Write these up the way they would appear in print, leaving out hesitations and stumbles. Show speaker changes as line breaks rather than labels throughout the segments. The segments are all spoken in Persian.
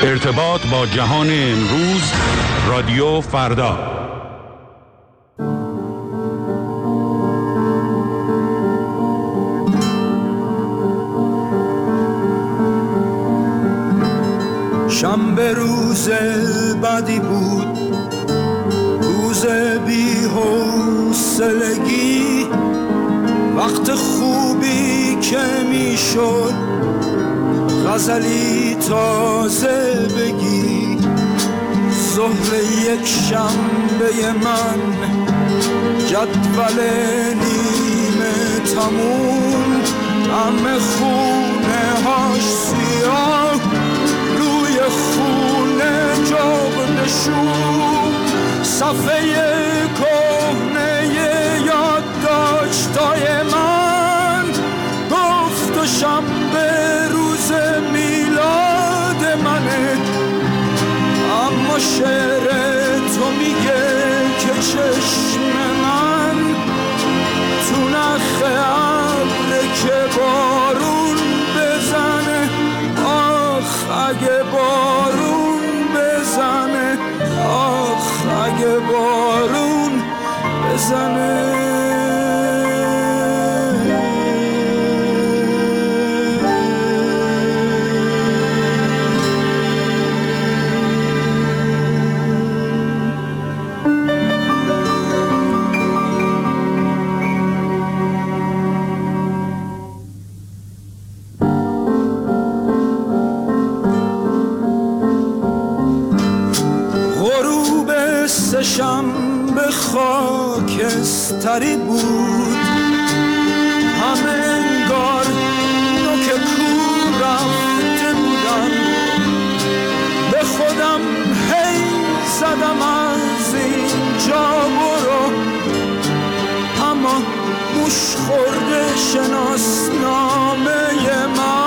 ارتباط با جهان امروز، رادیو فردا.
شنبه روز بدی بود، روز بی حوصلگی، وقت خوبی که میشد غزلی تازه بگی. ظهر یک شنبه من، جدول نیمه تموم، همه خونه هاش سیاه، روی خونه جغدشون، صفحه کهنه یادداشتای من گفت و شنبه روز میلاد منه. اما شعر تو میگه که چشم من تو نخ ابره که بارون بزنه. آخ اگه بارون بزنه، آخ اگه بارون بزنه. شنبه خاکستری بود، همه انگار نوک کور رفته بودن. به خودم هی زدم از اینجا برو، اما موش خورده شناسنامه من.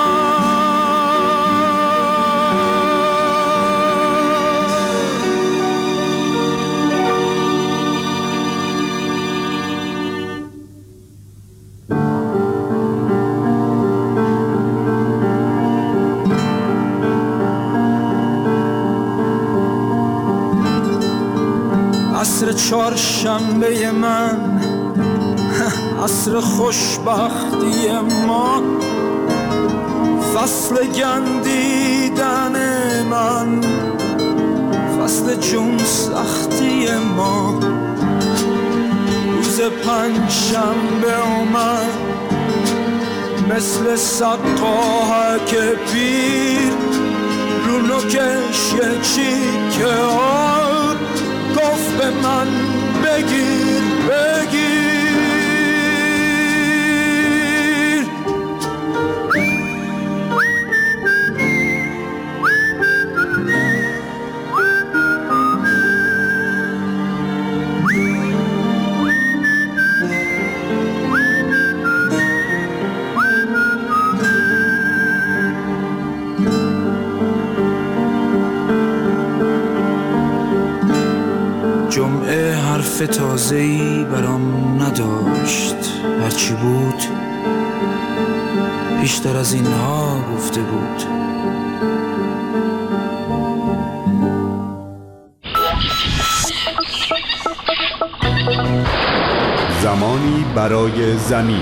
عصر چهارشنبه من، عصر خوشبختی ما، فصل گندیدن من، فصل جون سختی ما. روز پنجشنبه اومد مثل سقاهک پیر، رو نوکش یه چیکه آب گفت به من بگیر بگیر. جمعه حرف تازه‌ای برام نداشت، هرچی بود بیشتر از اینها گفته بود.
زمانی برای زمین.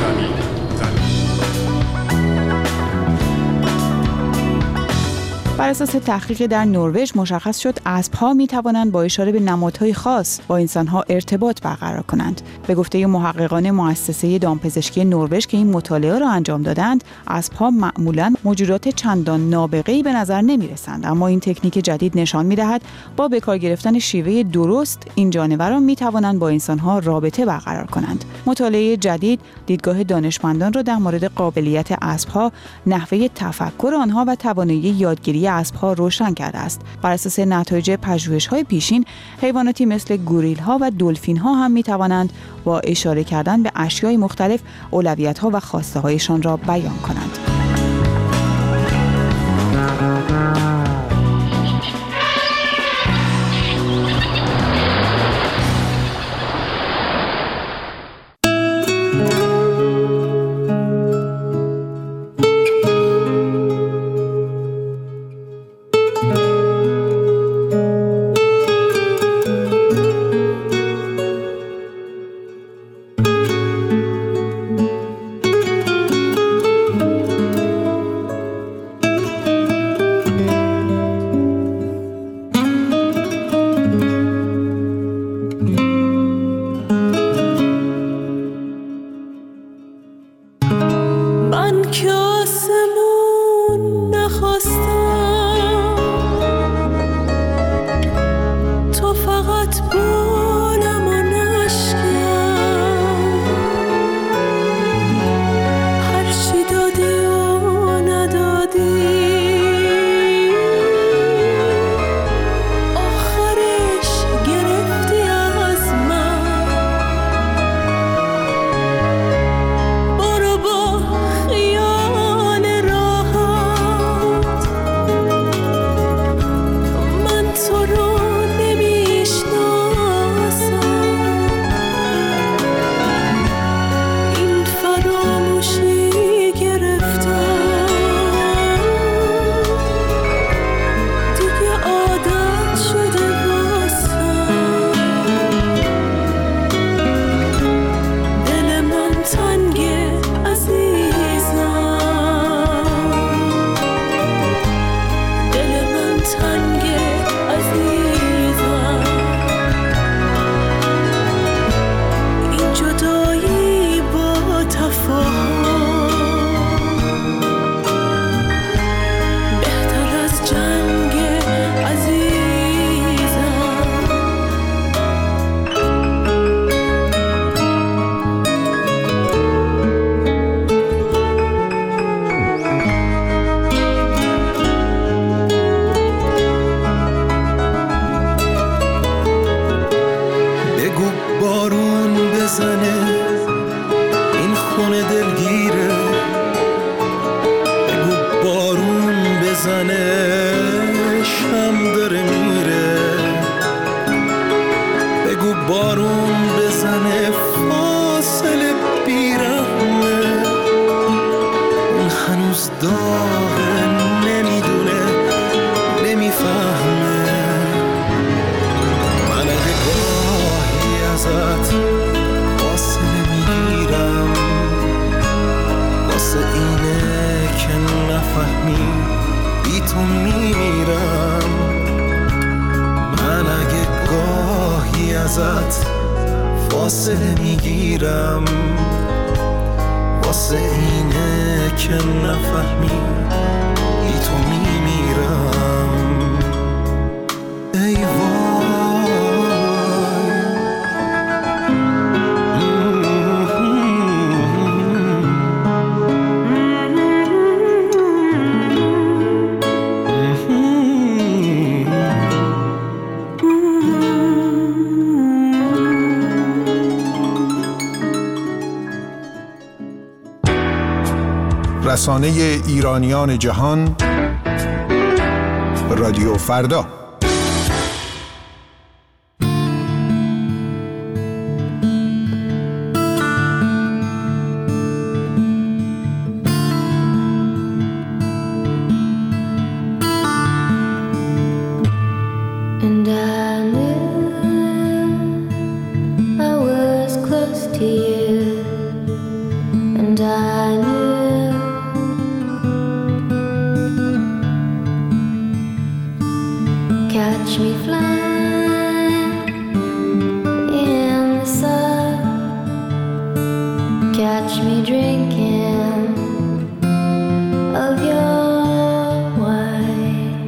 بر اساس تحقیق در نروژ مشخص شد اسب‌ها می‌توانند با اشاره به نمادهای خاص با انسان‌ها ارتباط برقرار کنند. به گفته محققان مؤسسه دامپزشکی نروژ که این مطالعه را انجام دادند، اسب‌ها معمولاً موجودات چندان نابغه‌ای به نظر نمی‌رسند، اما این تکنیک جدید نشان می‌دهد با به کار گرفتن شیوه درست این جانوران می‌توانند با انسان‌ها رابطه برقرار کنند. مطالعه جدید دیدگاه دانشمندان را در مورد قابلیت اسب‌ها، نحوه تفکر آنها و توانایی یادگیری اسب‌ها روشن کرده است. بر اساس نتایج پژوهش‌های پیشین، حیواناتی مثل گوریل‌ها و دلفین‌ها هم می‌توانند با اشاره کردن به اشیاء مختلف اولویت‌ها و خواسته‌هایشان را بیان کنند.
خواستم تو فقط بولم و نشکم هرچی دادی و ندادی آخرش گرفتی از من برو با خیال راحت من تو رو نمیشناسم این فراموشی گرفتم دیگه عادت شده واسم دل من تنگه عزیزم دل من تنگه عزیزم این جدایی با تفاهم بهتر از جنگ عزیزم
بگو بارون بزنه این خونه دلگیره بگو بارون بزنه شم داره میره بگو بارون بزنه فاصله بیرحمه اون هنوز داغه نمیدونه نمیفهمه من اگه گاهی ازت فاصله میگیرم واسه اینه که نفهمی بی تو میمیرم من اگه گاهی ازت فاصله میگیرم واسه اینه که نفهمی بی تو میمیرم ای
رسانه ایرانیان جهان رادیو فردا.
And I knew I was close to you and I knew catch me flying in the sun catch me drinking of your wine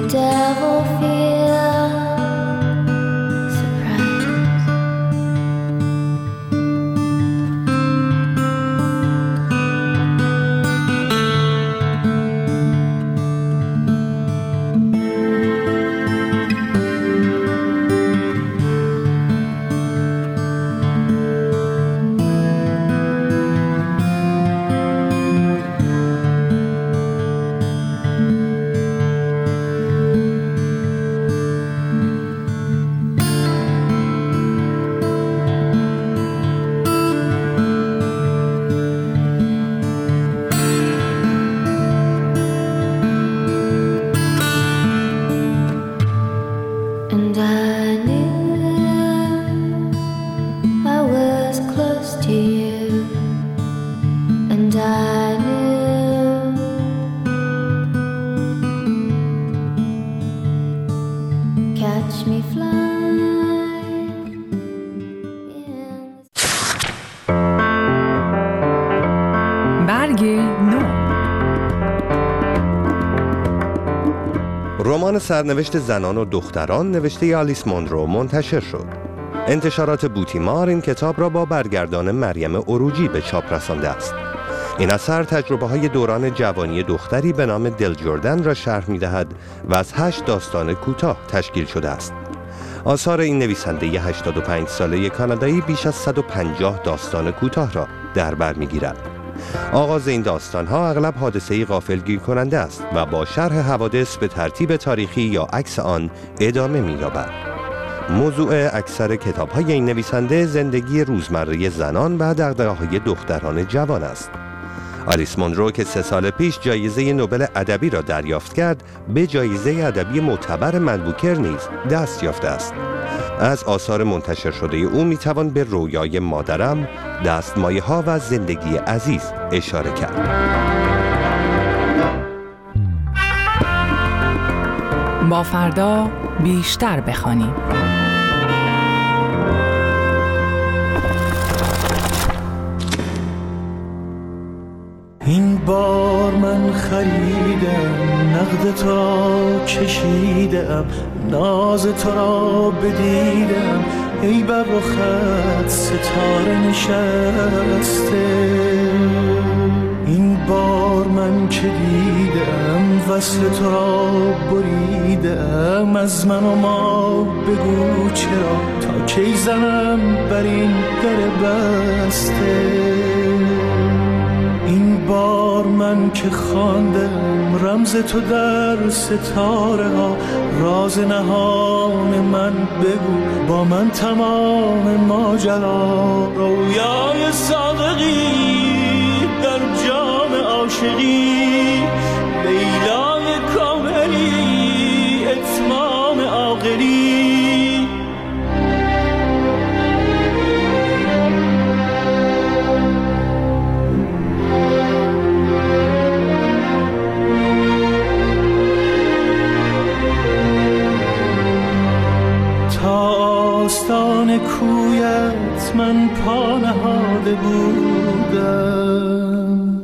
devil feel surprised. And I knew I was close to you, and I knew catch me flying in
برگ نو.
رمان سرنوشت زنان و دختران نوشته آلیس مونرو منتشر شد. انتشارات بوتیمار این کتاب را با برگردان مریم عروجی به چاپ رسانده است. این اثر تجربه‌های دوران جوانی دختری به نام دل جردن را شرح می‌دهد و از 8 داستان کوتاه تشکیل شده است. آثار این نویسنده 85 ساله کانادایی بیش از 150 داستان کوتاه را در بر می‌گیرد. آغاز این داستان‌ها اغلب حادثه‌ای غافلگیر کننده است و با شرح حوادث به ترتیب تاریخی یا عکس آن ادامه می‌یابد. موضوع اکثر کتاب‌های این نویسنده زندگی روزمره زنان و دغدغه‌های دختران جوان است. آلیس مونرو که 3 سال پیش جایزه نوبل ادبی را دریافت کرد، به جایزه ادبی معتبر من بوکر نیز دست یافته است. از آثار منتشر شده او میتوان به رویای مادرم، دستمایه‌ها و زندگی عزیز اشاره کرد.
با فردا بیشتر بخوانیم.
این بار من خریدم، نقد تو را کشیدم، ناز تو را بدیدم، ای بر رخت ستاره نشسته. این بار من که دیدم، وصل تو را بریدم، از من و ما بگو چرا، تا کی زنم بر این در بسته. این بار من که خواندم رمز تو در ستاره ها، راز نهان من بگو، با من تمام ماجرا. رویای صادقی در جام عاشقی، لیلای کاملی اتمام عاقلی. آستان کویت من پا نهاده بودم،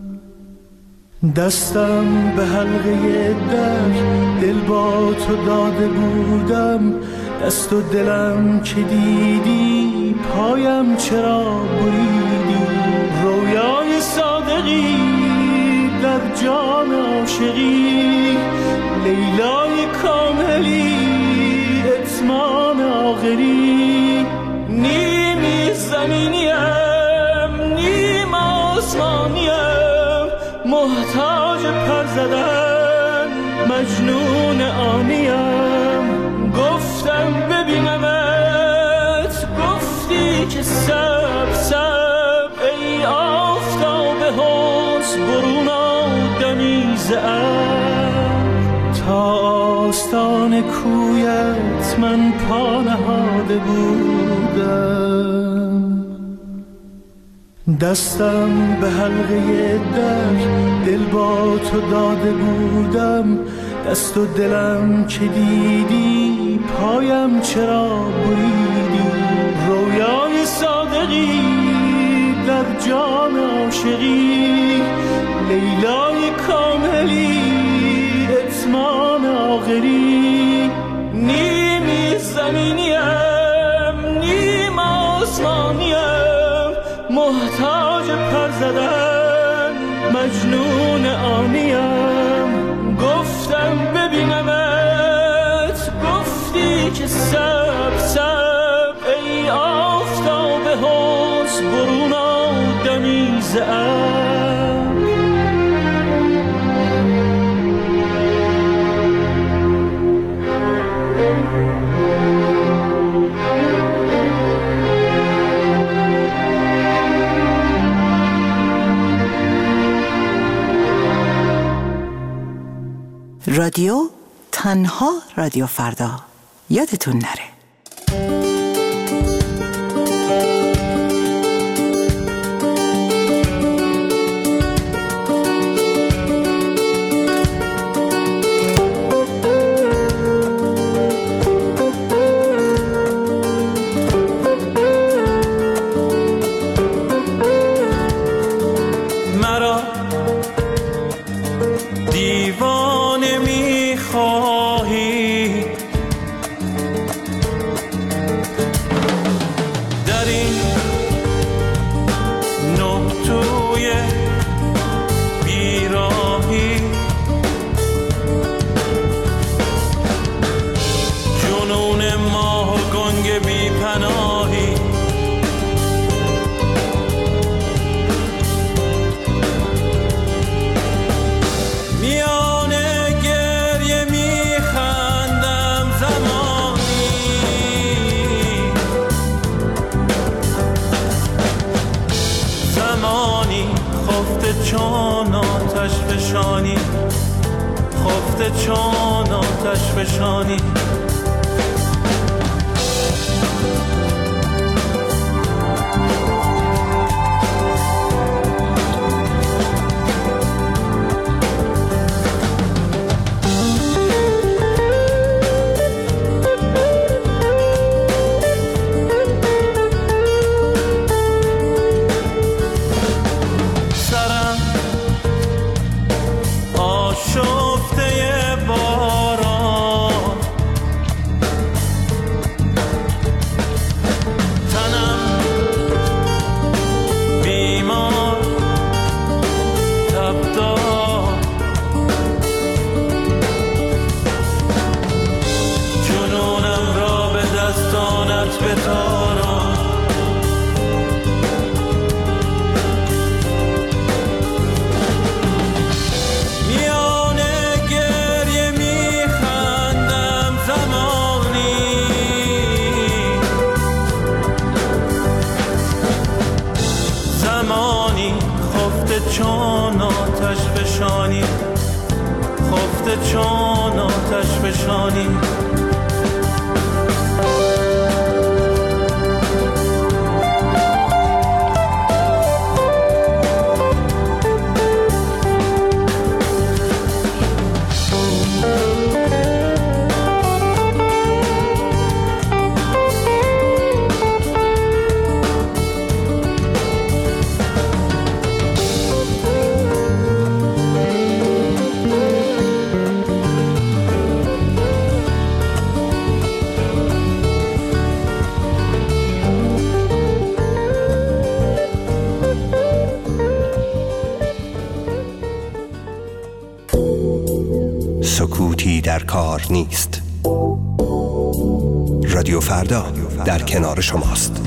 دستم به حلقه در دل با تو داده بودم. دست و دلم که دیدی، پایم چرا بریدی. رویای صادقی در جام عاشقی، لیلای کاملی اتمام آخری. نیمی زمینیم نیم آسمانیم، محتاج پر زدن مجنون آنیم. گفتم ببینمت، گفتی که سب سب، ای آفتاب حسن برون آدمی زعب. تا آستان کویت من پا نهاده بودم، دستم به حلقه در دل با تو داده بودم. دست و دلم که دیدی، پایم چرا بریدی. رویای صادقی در جام عاشقی، لیلای کاملی اتمام آخری. آخری، نیمی زمینیم نیم آسمانیم، محتاج پر زدن مجنون آنیم. گفتم ببینمت، گفتی که سب سب، ای آفتاب حسن برون آدمی ز ابر.
رادیو تنها رادیو فردا، یادتون نره.
چون آتش فشانی، خفته چون آتش فشانی. چون آتش فشانی، خفته چون آتش فشانی.
سکوتی در کار نیست. رادیو فردا در کنار شماست.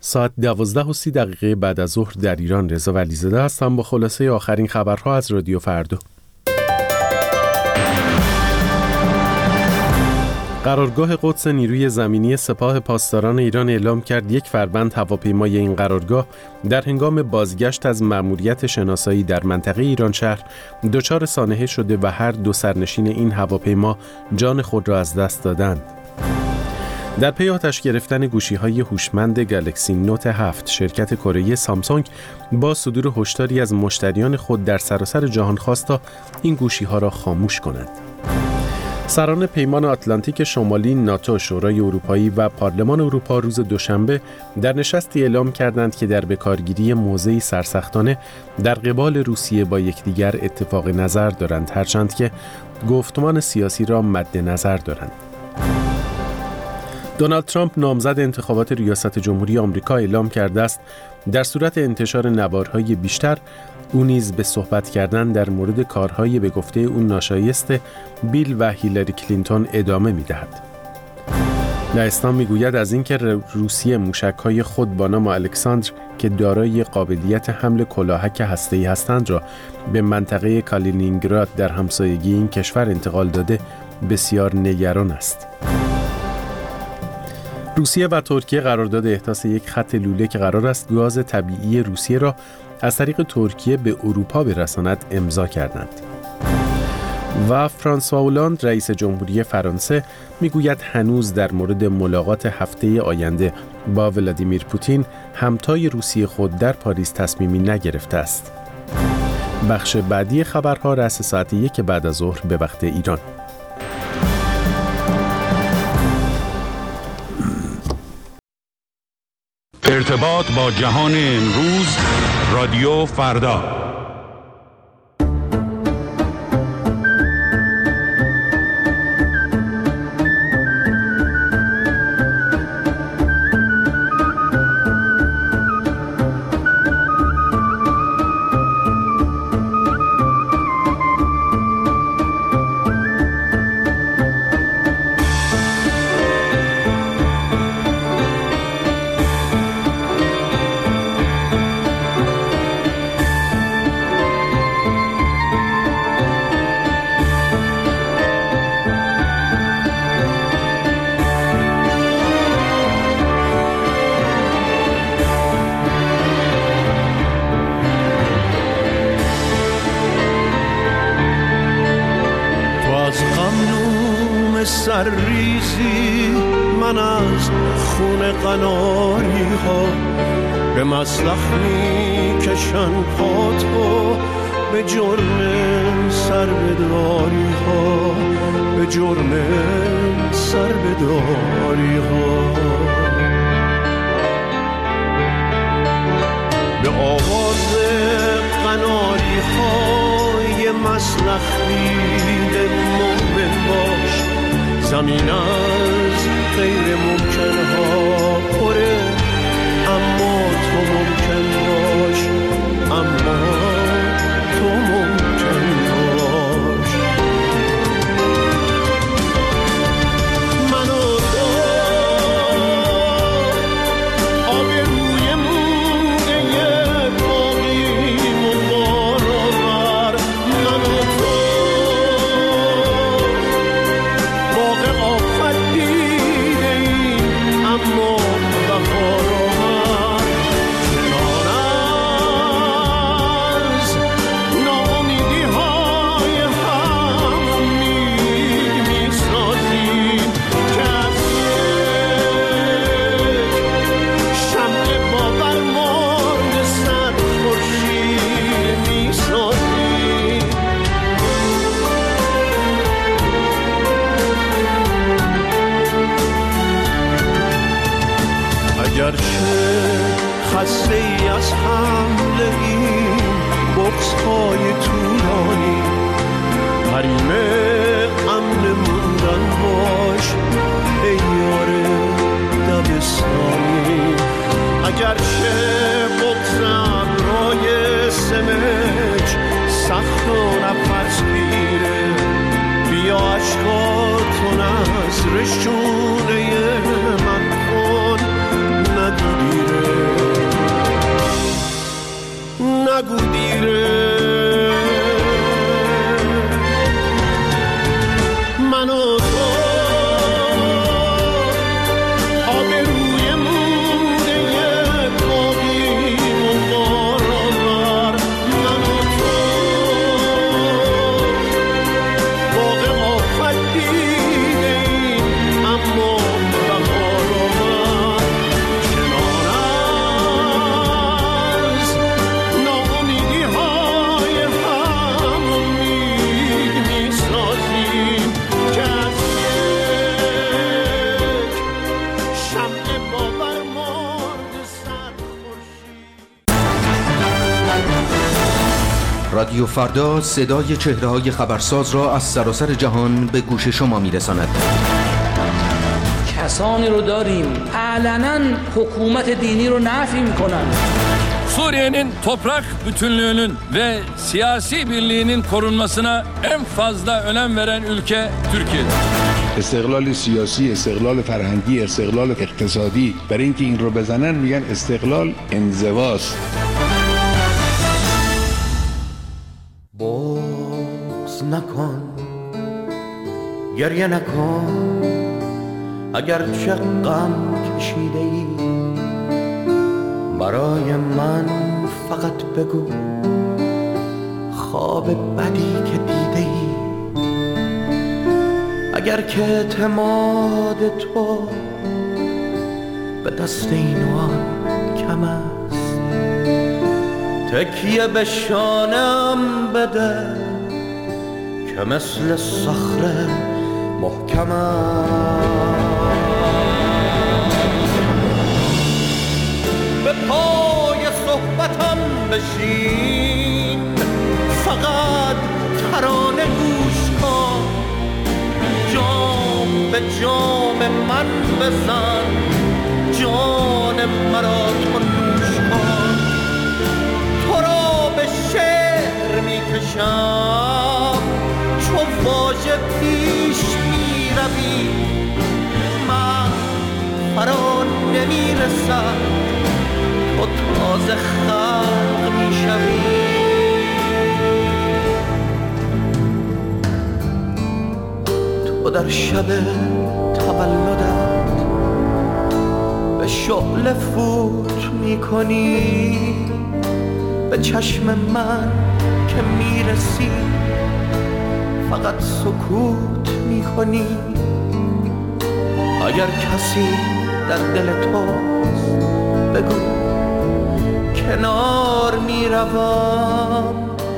ساعت 12:30 بعد از ظهر در ایران. رضا ولیزاده هستم با خلاصه آخرین خبرها از رادیو فردا. قرارگاه قدس نیروی زمینی سپاه پاسداران ایران اعلام کرد 1 فروند هواپیمای این قرارگاه در هنگام بازگشت از مأموریت شناسایی در منطقه ایران شهر دچار سانحه شده و هر 2 سرنشین این هواپیما جان خود را از دست دادند. در پی آتش گرفتن گوشی‌های هوشمند گلکسی نوت 7 شرکت کره‌ای سامسونگ با صدور هشداری از مشتریان خود در سراسر جهان خواست تا این گوشی‌ها را خاموش کنند. سران پیمان آتلانتیک شمالی ناتو، شورای اروپایی و پارلمان اروپا روز دوشنبه در نشستی اعلام کردند که در بکارگیری موضعی سرسختانه در قبال روسیه با یکدیگر اتفاق نظر دارند، هرچند که گفتمان سیاسی را مد نظر دارند. دونالد ترامپ نامزد انتخابات ریاست جمهوری آمریکا اعلام کرده است در صورت انتشار نوارهای بیشتر او نیز به صحبت کردن در مورد کارهای به گفته او ناشایست بیل و هیلاری کلینتون ادامه می‌دهد. لهستان میگوید از اینکه روسیه موشک‌های خود با نام الکساندر که دارای قابلیت حمل کلاهک هسته‌ای هستند را به منطقه کالینینگراد در همسایگی این کشور انتقال داده بسیار نگران است. روسیه و ترکیه قرارداد احداث یک خط لوله که قرار است گاز طبیعی روسیه را از طریق ترکیه به اروپا برساند امضا کردند. و فرانسوا اولاند رئیس جمهوری فرانسه میگوید هنوز در مورد ملاقات هفته آینده با ولادیمیر پوتین همتای روسیه خود در پاریس تصمیمی نگرفته است. بخش بعدی خبرها رأس ساعت 1 بعد از ظهر به وقت ایران.
ارتباط با جهان امروز، رادیو فردا.
سرریزی من از خون قناری ها به مسلخ می کشن پاتو به جرم سربداری ها به جرم سربداری ها به آواز قناری های مسلخ دیده مؤمن باش زمین از غیر ممکن ها پره اما تو ممکن باش اما تو ممکن باش منو تو آب روی موده باقی مبارور منو تو آفت دیده ایم اما بهار آمد کنار از ناامیدی های هم امید می سازیم که از شمع باور مانده صد خورشید می سازیم اگرچه خسته ای از حمله این بغض های طولانی حریم امن موندن باش ای یار دبستانی اگرچه بغض ابرای سمج سخت و نفس گیره بیا عشقاتو نظر شونه من کن ندیره
رادیو فردا صدای چهره‌های خبرساز را از سراسر جهان به گوش شما می‌رساند.
کسانی رو داریم علنا حکومت dini رو نفی میکنن.
Suriye'nin toprak bütünlüğünün ve siyasi birliğinin korunmasına en fazla önem veren ülke Türkiye'dir.
استقلال سیاسی، استقلال فرهنگی، استقلال اقتصادی، برای اینکه این رو بزنن میگن استقلال انزواست.
بغض نکن، گریه نکن، اگر چه غم کشیده ای برای من فقط بگو خواب بدی که دیده ای. اگر که اعتماد تو به دست این و آن کم است، تکیه به شانم بده که مثل صخره محکم است. به پای صحبتم بشین، فقط ترانه گوش کن، جام به جام من بزن، جان مرا تو نوش کن. تو را به شعر میکشم چو واژه پیش میروی، من فرا نمیرسم تو تازه خلق میشوی. تو در شب تولدت به شعله فوت میکنی، به چشم من که میرسی فقط سکوت میکنی. اگر کسی در دل توست بگو کنار میروم،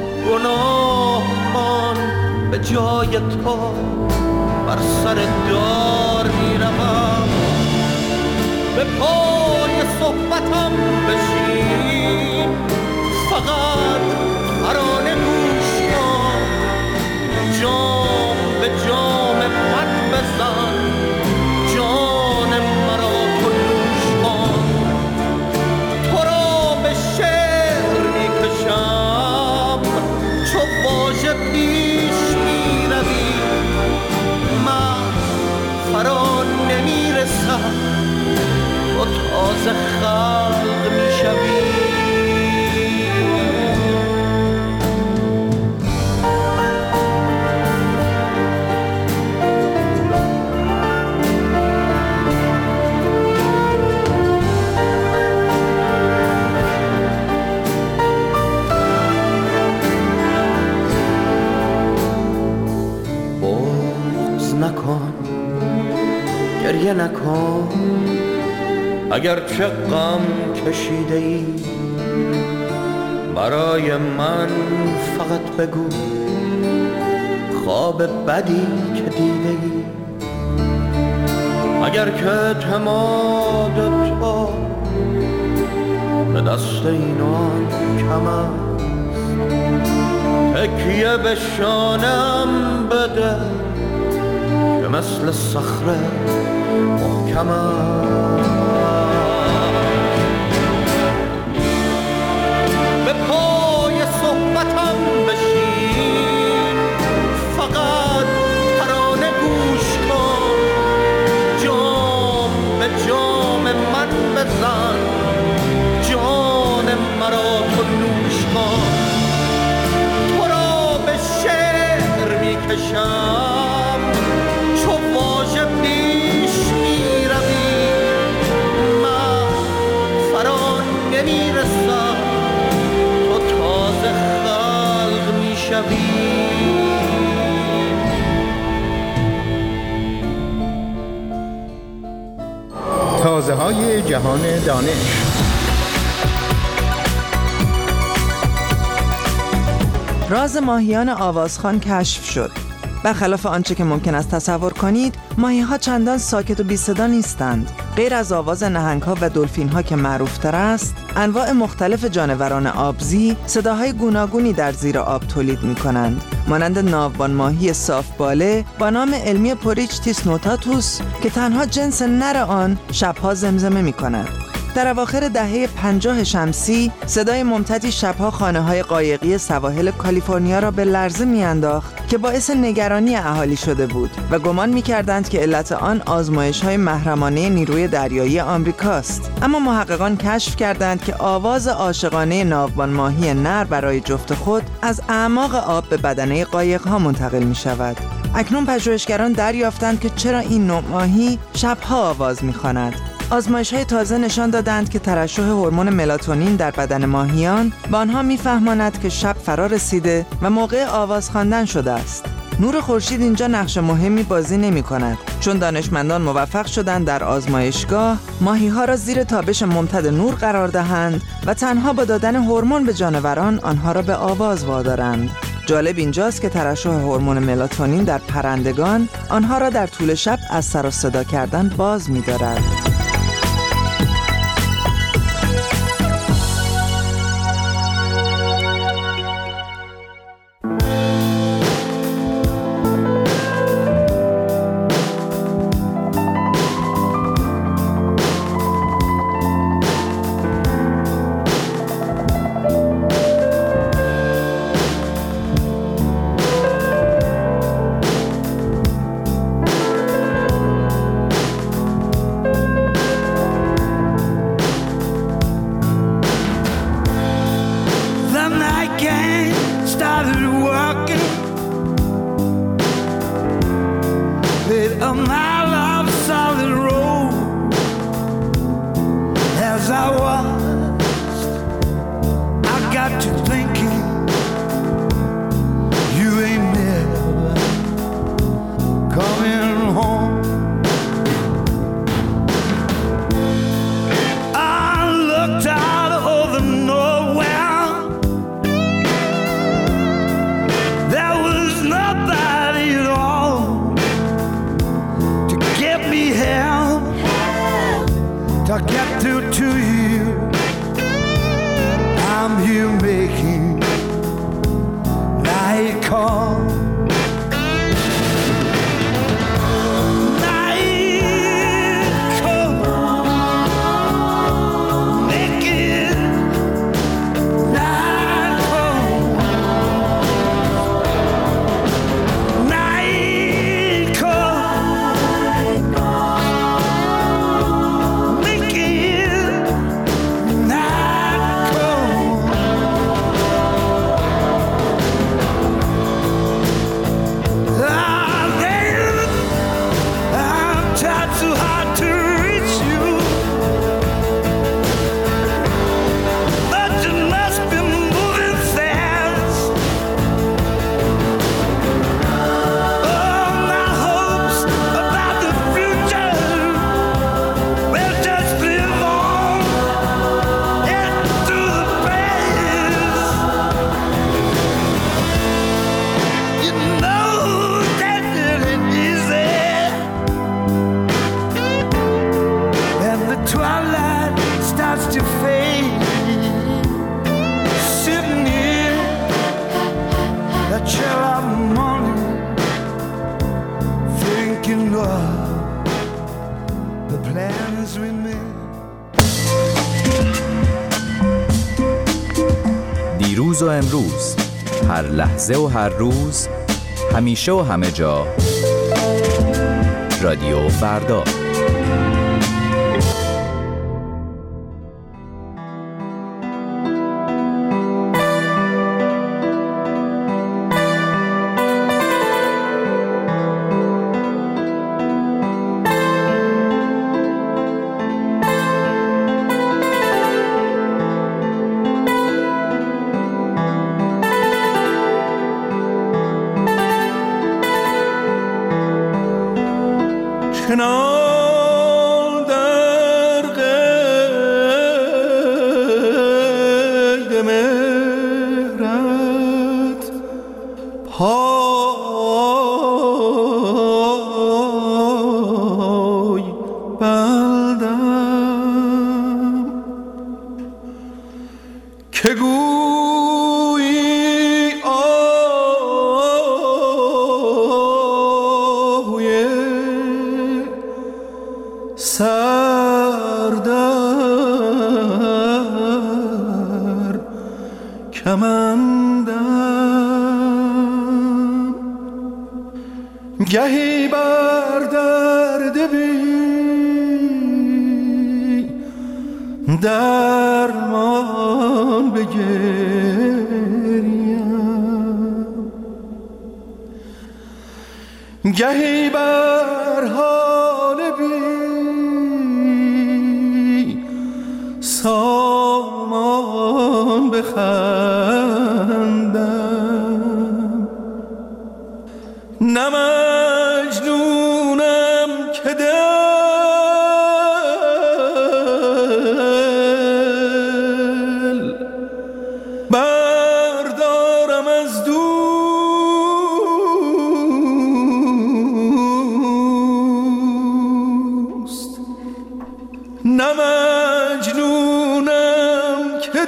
گناهان به جای تو بر سر دار میروم. به پای صحبتم بشین، فقط ترانه گوش کن، جام به جام من بزن، جان مرا تو نوش کن. تو را به شعر میکشم چو واژه پیش میروی، من فرا نمیرسم تو تازه خلق میشوی. نکن، گریه نکن، اگر چه غم کشیده ای برای من فقط بگو خواب بدی که دیده ای. اگر که اعتماد تو به دست این آن کم است، تکیه به شانم بده که مثل صخره محکم است. به پای صحبتم بشین، فقط ترانه گوش کن، جام به جام من بزن، جان مرا تو نوش کن. تو را به شعر میکشم چو واژه پیش میروی، من فرا نمیرسم تو تازه خلق میشوی.
تازه های جهان دانش.
راز ماهیان آوازخوان کشف شد. برخلاف آنچه که ممکن است تصور کنید، ماهی‌ها چندان ساکت و بی صدا نیستند. غیر از آواز نهنگ‌ها و دلفین‌ها که معروف‌تر است، انواع مختلف جانوران آبزی صداهای گوناگونی در زیر آب تولید می‌کنند، مانند ناوبان ماهی صاف‌باله با نام علمی پوریچتیس نوتاتوس که تنها جنس نر آن شب‌ها زمزمه می‌کند. در اواخر دهه 50 شمسی صدای ممتدی شب‌ها خانه‌های قایقی سواحل کالیفرنیا را به لرزه می‌انداخت که باعث نگرانی اهالی شده بود و گمان می‌کردند که علت آن آزمایش‌های محرمانه نیروی دریایی آمریکاست. اما محققان کشف کردند که آواز عاشقانه ناوبان ماهی نر برای جفت خود از اعماق آب به بدنه قایق‌ها منتقل می‌شود. اکنون پژوهشگران دریافتند که چرا این نوع ماهی شب‌ها آواز می‌خواند. آزمایش‌های تازه نشان دادند که ترشح هورمون ملاتونین در بدن ماهیان به آنها می‌فهماند که شب فرا رسیده و موقع آواز خواندن شده است. نور خورشید اینجا نقش مهمی بازی نمی‌کند، چون دانشمندان موفق شدند در آزمایشگاه ماهی‌ها را زیر تابش ممتد نور قرار دهند و تنها با دادن هورمون به جانوران آنها را به آواز وادارند. جالب اینجاست که ترشح هورمون ملاتونین در پرندگان آنها را در طول شب از سر و صدا کردن باز می‌دارد.
دیروز و امروز، هر لحظه و هر روز، همیشه و همه جا، رادیو فردا.
کنار که گویی آهوی سردر کمندم، گهی بر درد بی درمان بگریم، گهی بر حال بی سامان بخندم. نه مجنونم که بردارم از دوست، نه مجنونم که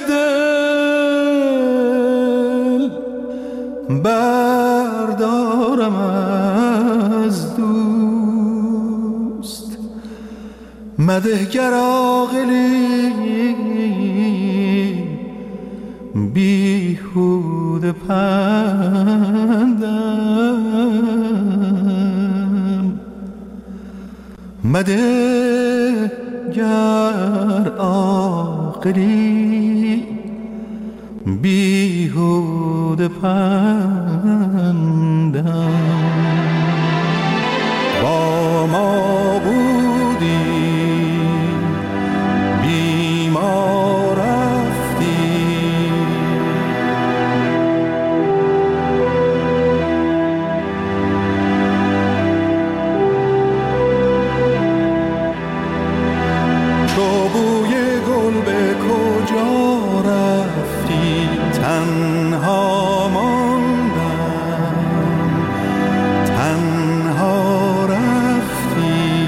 دل بردارم از دوست. مدهگر عاقلی بیهوده پندم، مدهگر عاقلی بیهوده پندم. با ما بودی بی ما رفتی، تو بوی گل به کجا رفتی؟ تنها ماندم، تنها رفتی.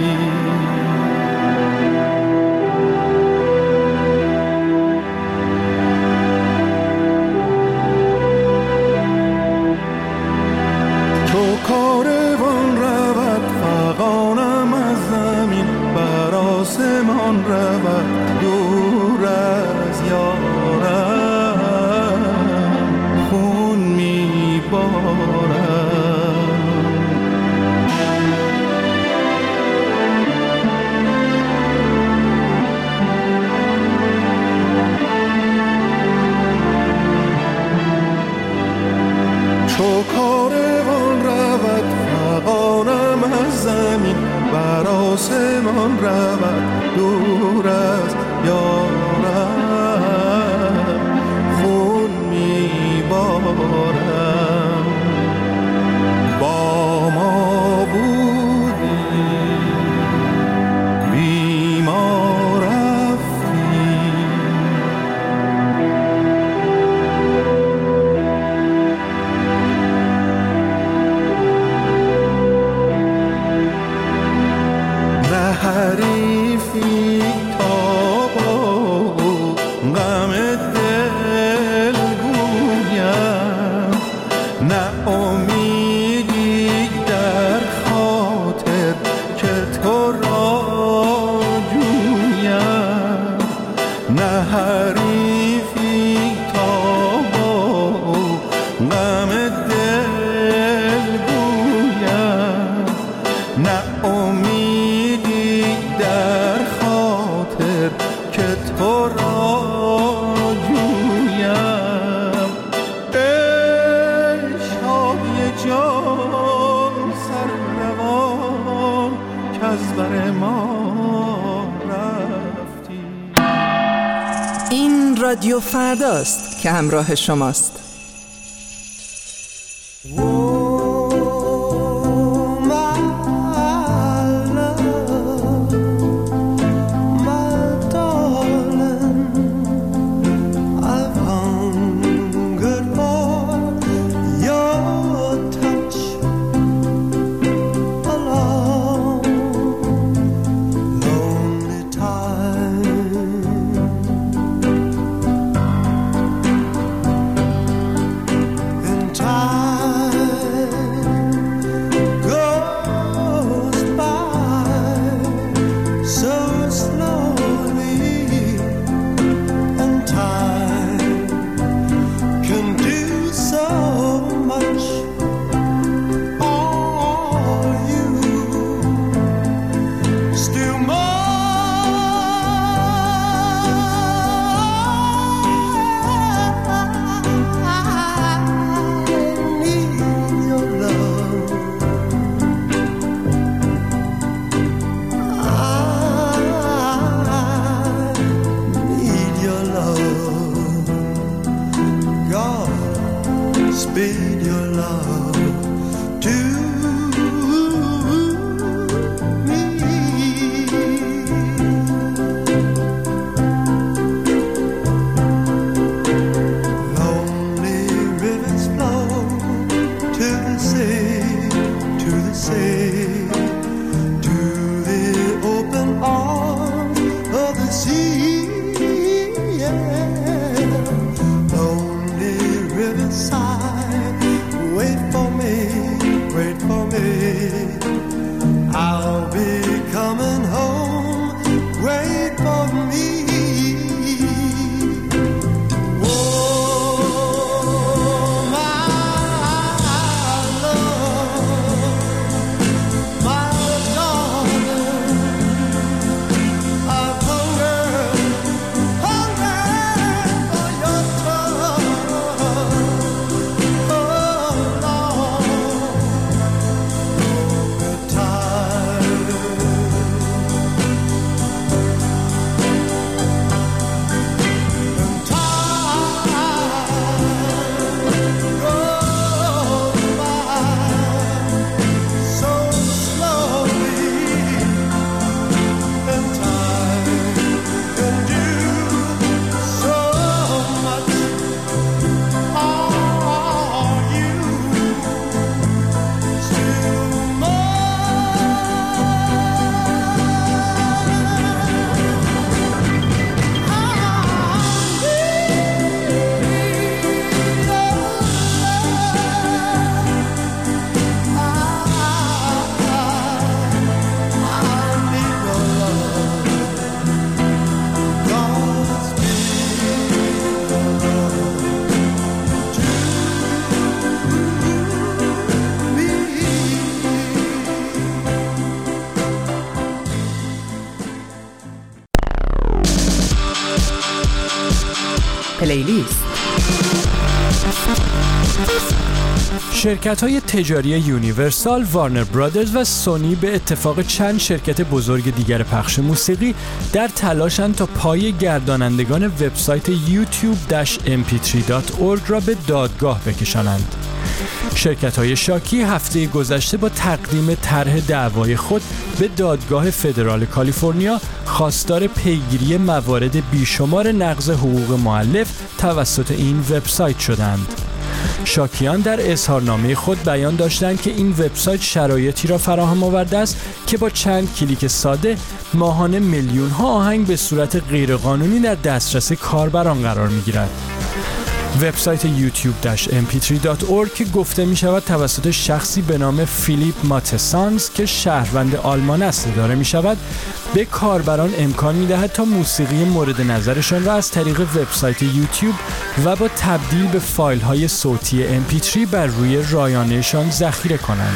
تو کاروان رود فغانم از زمین، بر آسمان رود دور از یارم، خون میبارم. چو کاروان رود فغانم از زمین، بر آسمان رود دور از یارم، خون میبارم. با ما بودی بی ما رفتی، نه حریفی تا با غم دل گویم، نه امیدی در خاطر که تو را جویم، نه حریفی تا با غم دل گویم، نه امیدی در خاطر که تو را جویم. ای شادی جان سر روان که از بر ما رفتی.
این رادیو فرداست که همراه شماست.
پلیلیست.
شرکت‌های تجاری یونیورسال، وارنر برادرز و سونی به اتفاق چند شرکت بزرگ دیگر پخش موسیقی در تلاشند تا پای گردانندگان وبسایت youtube-mp3.org را به دادگاه بکشانند. شرکت‌های شاکی هفته گذشته با تقدیم طرح دعوای خود به دادگاه فدرال کالیفرنیا خواستار پیگیری موارد بیشمار نقض حقوق مؤلف توسط این وبسایت شدند. شاکیان در اظهارنامه خود بیان داشتند که این وبسایت شرایطی را فراهم آورده است که با چند کلیک ساده ماهانه میلیون‌ها آهنگ به صورت غیرقانونی در دسترس کاربران قرار می‌گیرد. وبسایت youtube-mp3.org که گفته می شود توسط شخصی به نام فیلیپ ماتسانز که شهروند آلمان است اداره می شود، به کاربران امکان می دهد تا موسیقی مورد نظرشان را از طریق وبسایت یوتیوب و با تبدیل به فایل های صوتی mp3 بر روی رایانه‌شان ذخیره کنند.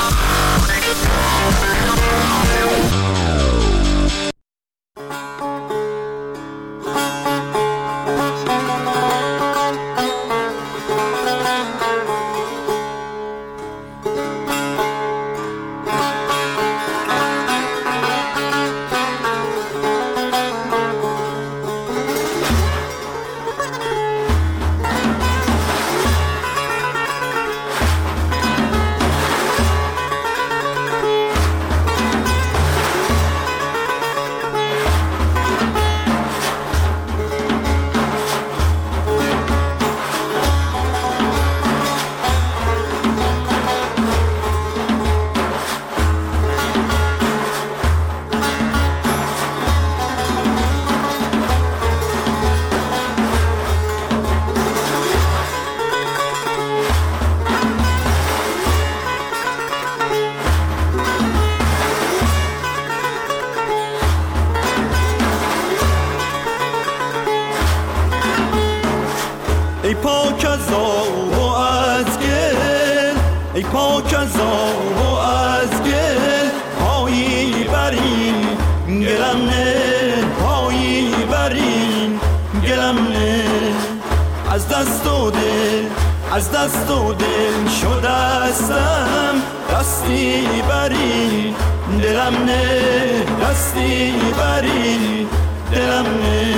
ای پاک از آب و از گل، ای پاک از آب و از گل، پایی برین گلم نه، پایی برین گلم نه. از دست و دل، از دست و دل شدستم، دستی برین دلم نه، دستی برین دلم نه.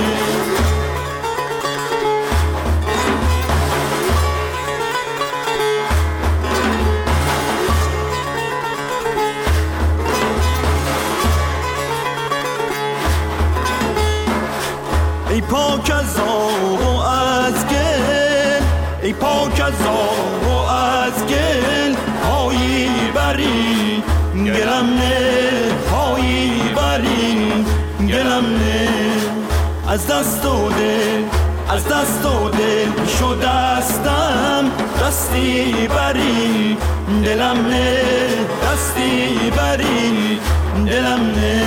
ای پاک از آب و از گل، ای پاک از آب و از گل، پایی برین گلم نه، پایی برین گلم نه. از دست و دل، از دست و دل شدستم، دستی برین دلم نه، دستی برین دلم نه.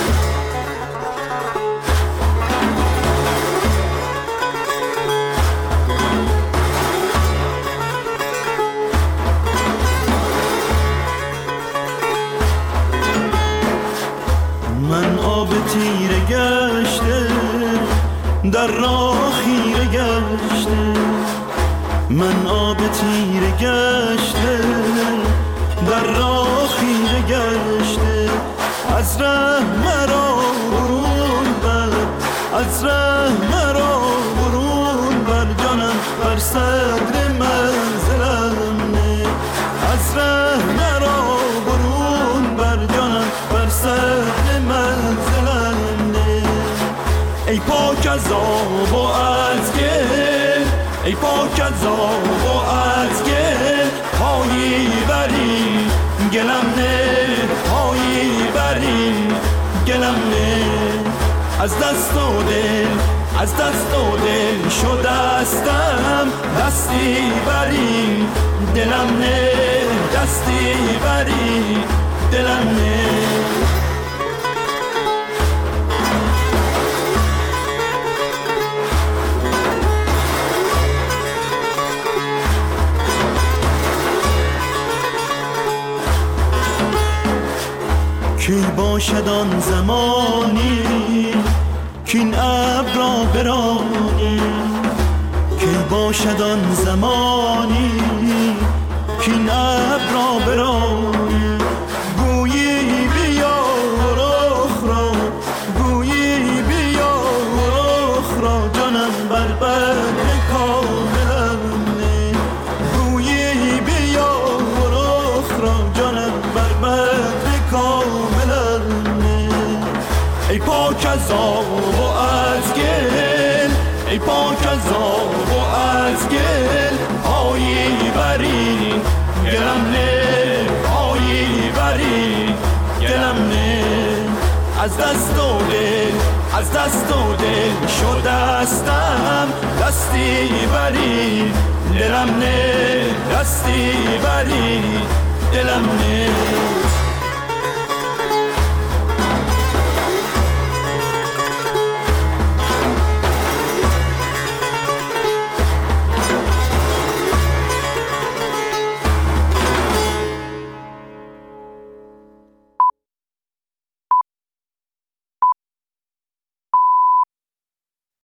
من آب تیره گشته، در راه خیره گشته، من آب تیره گشته، در راه خیره گشته. از ره مرا برون بر، از ره مرا برون بر، جانم بر صدر منزلم نه. از ره مرا برون بر، جانم بر صدر منزلم نه. ای پاک از آب و از گل، ای پاک از آب و از گل، پایی برین گلم نه، پایی برین گلم نه. از دست و دل، از دست و دل شدستم، دستی برین دلم نه، دستی برین دلم نه. کی باشد آن زمانی کین ابر را برانی، باشد آن زمانی که این ابر را برانه گویی بیا رخ را گویی بیا رخ را جانم بر بدر کاملانه گویی بیا رخ را جانم بر بدر کاملانه ای پاک از آب و از گل ای پاک از آب و از گل آیی برین گلم نه آیی برین گلم نه از دست و دل از دست و دل شد دستم دستی برین دلم نه دستی برین دلم نه